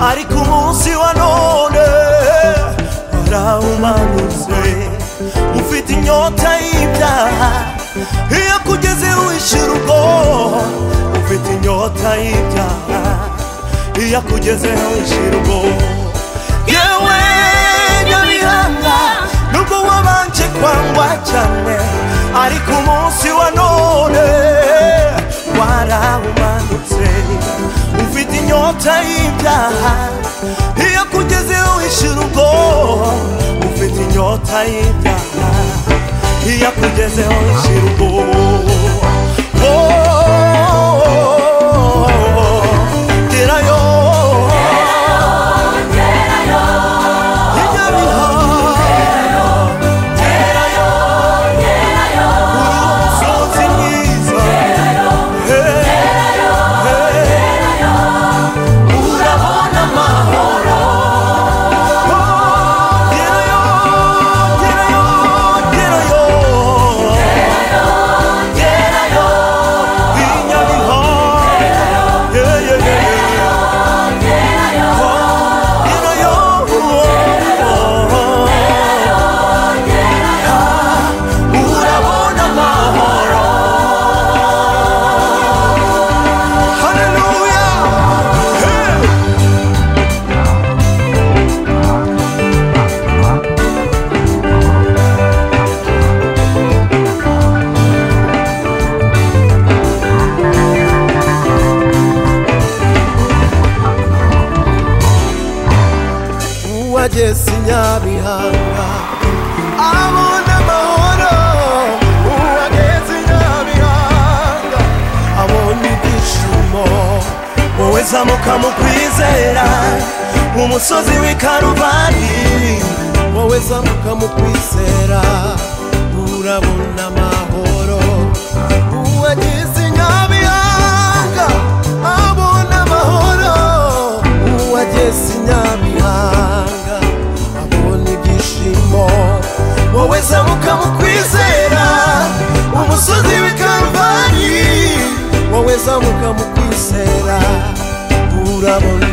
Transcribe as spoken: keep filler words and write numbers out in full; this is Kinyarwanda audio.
ariko umunsi wa none warawumanutse. Ufite inyota y'ibyaha, iyo kugeze wishira ubwo. Ufite inyota y'ibyaha, iyo kugeze wishira ubwo. Yewe Nyabihanga, nubwo wabanje kwangwa cyane, ariko umunsi wa none warawumanutse. Ufite inyota y'ibyaha, iyo kugeze wishira ubwo. Ufite inyota y'ibyaha, iyo kugeze wishira ubwo. Uwageze Nyabihanga abona amahoro. Uwageze Nyabihanga abona ibyishimo. Wowe zamuka mu kwizera umusozi w'i Karuvali. Wowe zamuka mu kwizera urabona amahoro. Uwageze Nyabihanga abona amahoro. Uwageze Nyabihanga abona ibyishimo. Wowe zamuka mu kwizera umusozi w'i Karuvali. Wowe zamuka mu kwizera urabona